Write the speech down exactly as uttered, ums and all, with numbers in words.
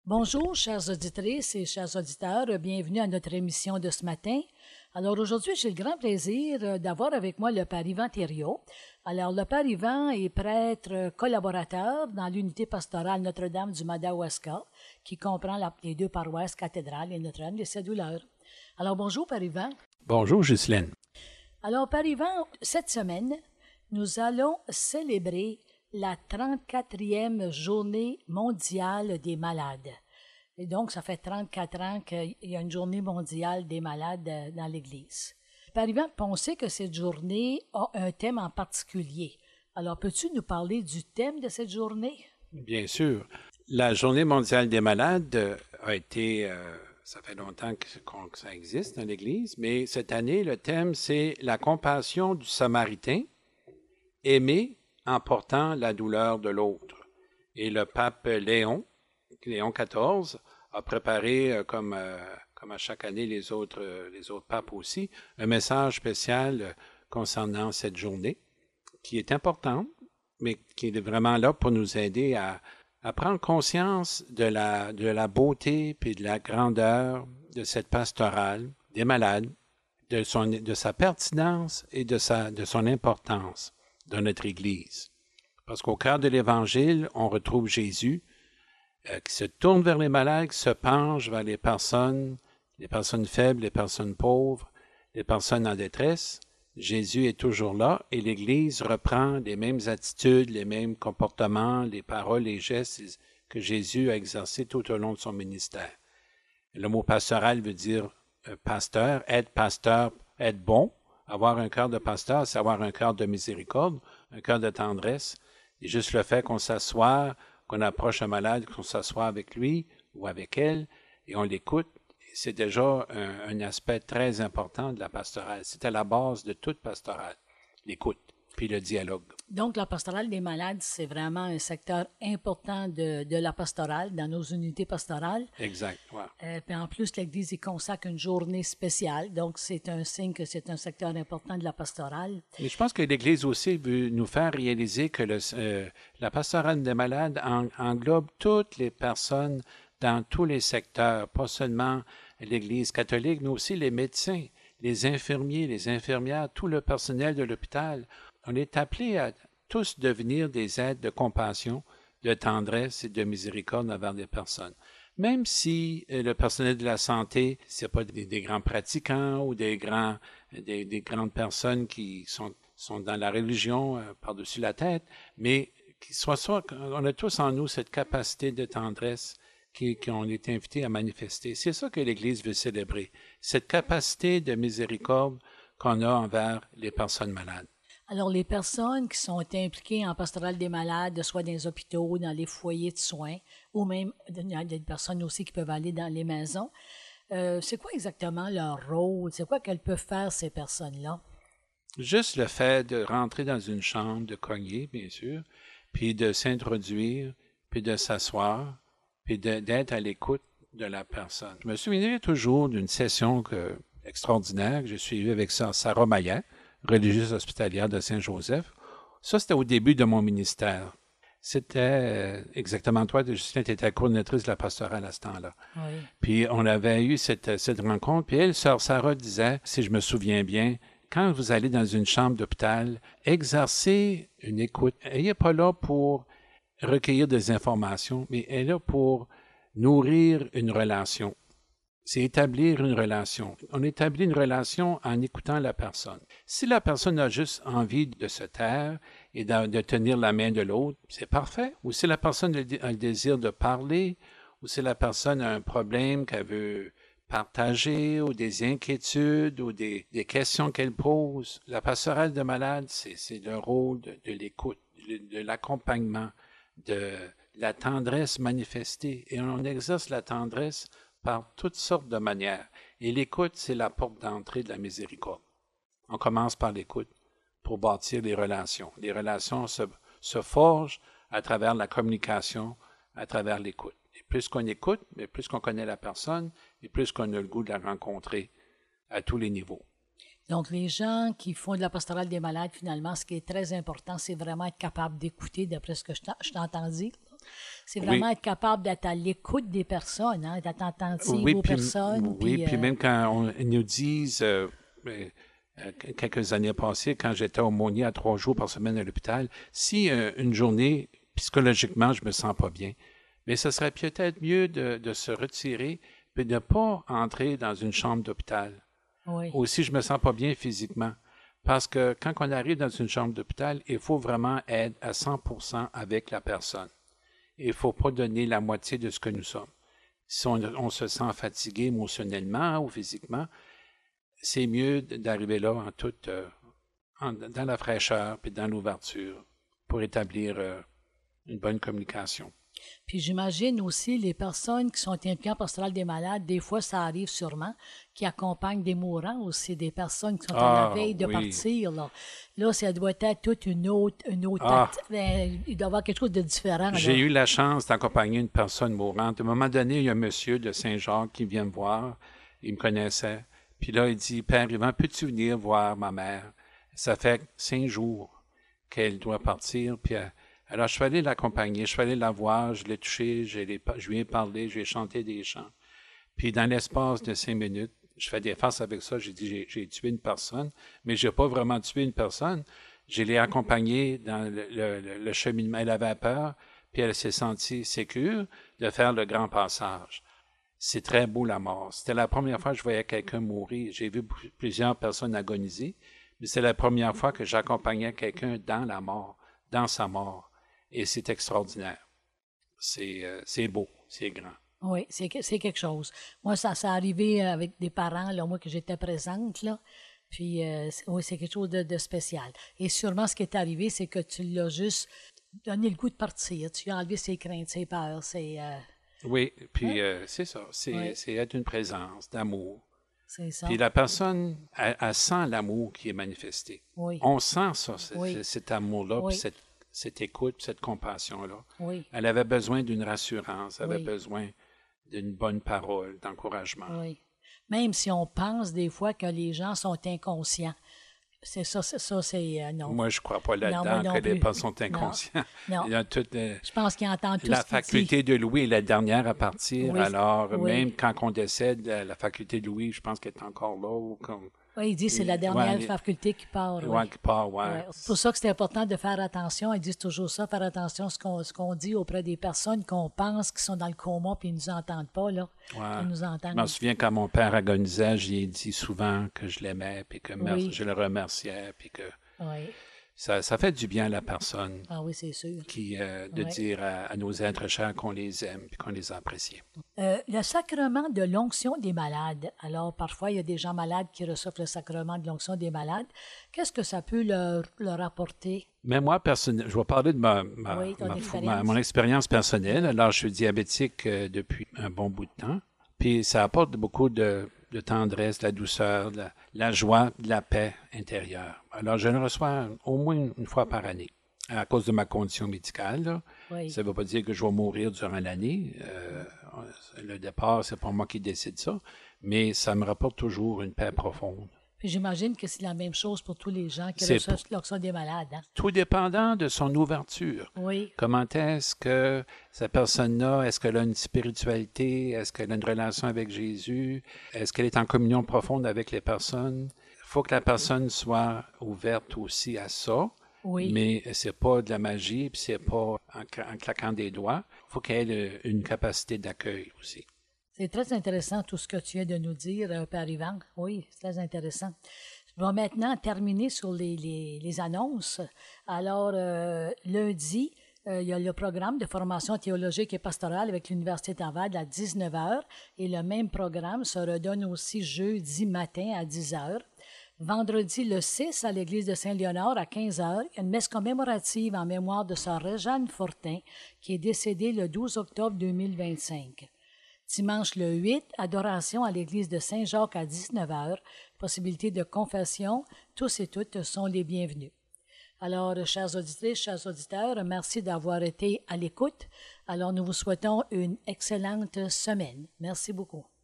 Bonjour, chères auditrices et chers auditeurs. Bienvenue à notre émission de ce matin. Alors aujourd'hui, j'ai le grand plaisir d'avoir avec moi le Père Yvan Thériault. Alors, le Père Yvan est prêtre collaborateur dans l'unité pastorale Notre-Dame du Madawaska, qui comprend la, les deux paroisses cathédrales et Notre-Dame des Sept Douleurs. Alors, bonjour, Père Yvan. Bonjour, Ghislaine. Alors, Père Yvan, cette semaine, nous allons célébrer la trente-quatrième journée mondiale des malades. Et donc, ça fait trente-quatre ans qu'il y a une journée mondiale des malades dans l'Église. Père Yvan, on sait que cette journée a un thème en particulier. Alors, peux-tu nous parler du thème de cette journée? Bien sûr. La journée mondiale des malades a été, euh, ça fait longtemps que, que ça existe dans l'Église, mais cette année, le thème, c'est la compassion du Samaritain, aimer en portant la douleur de l'autre. Et le pape Léon, Léon quatorze, a préparé, euh, comme, euh, comme à chaque année les autres, euh, les autres papes aussi, un message spécial euh, concernant cette journée, qui est importante, mais qui est vraiment là pour nous aider à, à prendre conscience de la, de la beauté et de la grandeur de cette pastorale des malades, de, son, de sa pertinence et de, sa, de son importance dans notre Église. Parce qu'au cœur de l'Évangile, on retrouve Jésus euh, qui se tourne vers les malades, qui se penche vers les personnes, les personnes faibles, les personnes pauvres, les personnes en détresse. Jésus est toujours là et l'Église reprend les mêmes attitudes, les mêmes comportements, les paroles, les gestes que Jésus a exercés tout au long de son ministère. Le mot pastoral veut dire euh, pasteur, être pasteur, être bon. Avoir un cœur de pasteur, c'est avoir un cœur de miséricorde, un cœur de tendresse. Et juste le fait qu'on s'assoit, qu'on approche un malade, qu'on s'assoit avec lui ou avec elle et on l'écoute, c'est déjà un, un aspect très important de la pastorale. C'est à la base de toute pastorale, l'écoute, puis le dialogue. Donc, la pastorale des malades, c'est vraiment un secteur important de, de la pastorale, dans nos unités pastorales. Exact, ouais. Euh, puis en plus, l'Église y consacre une journée spéciale, donc c'est un signe que c'est un secteur important de la pastorale. Mais je pense que l'Église aussi veut nous faire réaliser que le, euh, la pastorale des malades en, englobe toutes les personnes dans tous les secteurs, pas seulement l'Église catholique, mais aussi les médecins, les infirmiers, les infirmières, tout le personnel de l'hôpital. On est appelé à tous devenir des êtres de compassion, de tendresse et de miséricorde envers les personnes. Même si euh, le personnel de la santé, ce n'est pas des, des grands pratiquants ou des, grands, des, des grandes personnes qui sont, sont dans la religion euh, par-dessus la tête, mais qui soit, soit, on a tous en nous cette capacité de tendresse qu'on est invité à manifester. C'est ça que l'Église veut célébrer, cette capacité de miséricorde qu'on a envers les personnes malades. Alors, les personnes qui sont impliquées en pastorale des malades, soit dans les hôpitaux, dans les foyers de soins, ou même il y a des personnes aussi qui peuvent aller dans les maisons, euh, c'est quoi exactement leur rôle? C'est quoi qu'elles peuvent faire, ces personnes-là? Juste le fait de rentrer dans une chambre, de cogner, bien sûr, puis de s'introduire, puis de s'asseoir, puis d'être à l'écoute de la personne. Je me souviendrai toujours d'une session que, extraordinaire que j'ai suivie avec Sarah Maillet, religieuse hospitalière de Saint-Joseph. Ça, c'était au début de mon ministère. C'était euh, exactement toi, Justine, tu étais coordinatrice de la pastorale à ce temps-là. Oui. Puis on avait eu cette, cette rencontre, puis elle, sœur Sarah, disait, si je me souviens bien, quand vous allez dans une chambre d'hôpital, exercez une écoute. Elle n'est pas là pour recueillir des informations, mais elle est là pour nourrir une relation. C'est établir une relation. On établit une relation en écoutant la personne. Si la personne a juste envie de se taire et de, de tenir la main de l'autre, c'est parfait. Ou si la personne a le désir de parler, ou si la personne a un problème qu'elle veut partager, ou des inquiétudes, ou des, des questions qu'elle pose, la pastorale de malade, c'est le rôle de, de l'écoute, de, de l'accompagnement, de la tendresse manifestée. Et on exerce la tendresse par toutes sortes de manières. Et l'écoute, c'est la porte d'entrée de la miséricorde. On commence par l'écoute pour bâtir les relations. Les relations se, se forgent à travers la communication, à travers l'écoute. Et plus qu'on écoute, mais plus qu'on connaît la personne, et plus qu'on a le goût de la rencontrer à tous les niveaux. Donc, les gens qui font de la pastorale des malades, finalement, ce qui est très important, c'est vraiment être capable d'écouter, d'après ce que je t'entends dire. C'est vraiment Oui. être capable d'être à l'écoute des personnes, hein, d'être attentive Oui, aux puis, personnes. oui, puis, puis euh, même quand on, ils nous disent, euh, euh, euh, quelques années passées, quand j'étais aumônier à trois jours par semaine à l'hôpital, si euh, une journée, psychologiquement, je me sens pas bien, mais ce serait peut-être mieux de, de se retirer et de ne pas entrer dans une chambre d'hôpital. oui, Ou si je me sens pas bien physiquement. Parce que quand on arrive dans une chambre d'hôpital, il faut vraiment être à cent pour cent avec la personne. Il ne faut pas donner la moitié de ce que nous sommes. Si on, on se sent fatigué émotionnellement ou physiquement, c'est mieux d'arriver là en toute, euh, en- dans la fraîcheur et dans l'ouverture pour établir euh, une bonne communication. Puis j'imagine aussi les personnes qui sont impliquées en pastoral des malades, des fois ça arrive sûrement, qui accompagnent des mourants aussi, des personnes qui sont à la Ah, veille de oui. partir. Là, là ça doit être toute une autre, une autre Ah. act- ben, il doit y avoir quelque chose de différent. J'ai là. eu la chance d'accompagner une personne mourante. À un moment donné, il y a un monsieur de Saint-Jacques qui vient me voir. Il me connaissait. Puis là, il dit, Père Yvan, peux-tu venir voir ma mère? Ça fait cinq jours qu'elle doit partir. Puis, euh, alors, je suis allé l'accompagner. Je suis allé la voir. Je l'ai touché. Je, l'ai, je lui ai parlé. Je lui ai chanté des chants. Puis, dans l'espace de cinq minutes, je fais des faces avec ça. J'ai dit, j'ai, j'ai tué une personne, mais je n'ai pas vraiment tué une personne. Je l'ai accompagnée dans le, le, le, le cheminement. Elle avait peur, puis elle s'est sentie sécure de faire le grand passage. C'est très beau, la mort. C'était la première fois que je voyais quelqu'un mourir. J'ai vu plusieurs personnes agoniser, mais c'est la première fois que j'accompagnais quelqu'un dans la mort, dans sa mort. Et c'est extraordinaire. C'est, euh, c'est beau, c'est grand. Oui, c'est, que- c'est quelque chose. Moi, ça s'est arrivé avec des parents, là, moi, que j'étais présente, là. Puis, euh, c'est- oui, c'est quelque chose de, de spécial. Et sûrement, ce qui est arrivé, c'est que tu l'as juste donné le goût de partir. Tu lui as enlevé ses craintes, ses peurs, ses... euh, Oui, puis euh, c'est ça. C'est, Oui. c'est être une présence d'amour. c'est ça. Puis la personne, elle, elle sent l'amour qui est manifesté. Oui, On sent ça, c'est- Oui. c'est- cet amour-là, Oui. puis cette, cette écoute, puis cette compassion-là. oui, Elle avait besoin d'une rassurance, elle avait Oui. besoin d'une bonne parole, d'encouragement. oui. Même si on pense des fois que les gens sont inconscients. C'est ça, c'est ça, c'est... euh, non. Moi, je ne crois pas moi là-dedans non que les plus. personnes sont inconscients. Non. Il y a toute, euh, Je pense qu'ils entendent tout la ce qu'il dit. faculté de Louis est la dernière à partir. Oui, Alors, oui. même quand on décède, la, la faculté de Louis, je pense qu'elle est encore là. Ou comme, Oui, il dit que c'est la dernière Ouais, faculté qui part. oui. ouais, qui part, ouais. Ouais. C'est pour ça que c'est important de faire attention. Ils disent toujours ça, faire attention à ce qu'on, ce qu'on dit auprès des personnes qu'on pense qui sont dans le coma puis ils ne nous entendent pas, là. Ouais. Ils nous Je entendent. me souviens quand mon père agonisait, j'ai dit souvent que je l'aimais, puis que mer- Oui. je le remerciais, puis que Oui. ça, ça fait du bien à la personne Ah oui, c'est sûr. qui, euh, de Ouais. dire à, à nos êtres chers qu'on les aime, puis qu'on les apprécie. Euh, le sacrement de l'onction des malades. Alors, parfois, il y a des gens malades qui reçoivent le sacrement de l'onction des malades. Qu'est-ce que ça peut leur, leur apporter? Mais moi, personnellement, je vais parler de ma, ma- Oui, ton ma- expérience. ma- mon expérience personnelle. Alors, je suis diabétique euh, depuis un bon bout de temps. Puis, ça apporte beaucoup de, de tendresse, de la douceur, de la, la joie, de la paix intérieure. Alors, je le reçois au moins une, une fois par année. À cause de ma condition médicale, là. Oui. Ça ne veut pas dire que je vais mourir durant l'année. Euh, le départ, c'est pas moi qui décide ça. Mais ça me rapporte toujours une paix profonde. Puis j'imagine que c'est la même chose pour tous les gens qui C'est reçoivent l'onction des malades. Hein? Tout dépendant de son ouverture. Oui. Comment est-ce que cette personne-là, est-ce qu'elle a une spiritualité? Est-ce qu'elle a une relation avec Jésus? Est-ce qu'elle est en communion profonde avec les personnes? Il faut que la personne soit ouverte aussi à ça. Oui. Mais c'est pas de la magie, puis c'est pas en, cla- en claquant des doigts. Il faut qu'elle ait une capacité d'accueil aussi. C'est très intéressant tout ce que tu viens de nous dire, euh, Père Yvan. Oui, c'est très intéressant. Je vais maintenant terminer sur les, les, les annonces. Alors, euh, lundi, euh, il y a le programme de formation théologique et pastorale avec l'Université Laval à dix-neuf heures et le même programme se redonne aussi jeudi matin à dix heures. Vendredi, le six, à l'église de Saint-Léonard, à quinze heures, il y a une messe commémorative en mémoire de sœur Réjeanne Fortin, qui est décédée le douze octobre deux mille vingt-cinq. Dimanche le huit, adoration à l'église de Saint-Jacques à dix-neuf heures, possibilité de confession. Tous et toutes sont les bienvenus. Alors, chers auditrices, chers auditeurs, merci d'avoir été à l'écoute. Alors, nous vous souhaitons une excellente semaine. Merci beaucoup.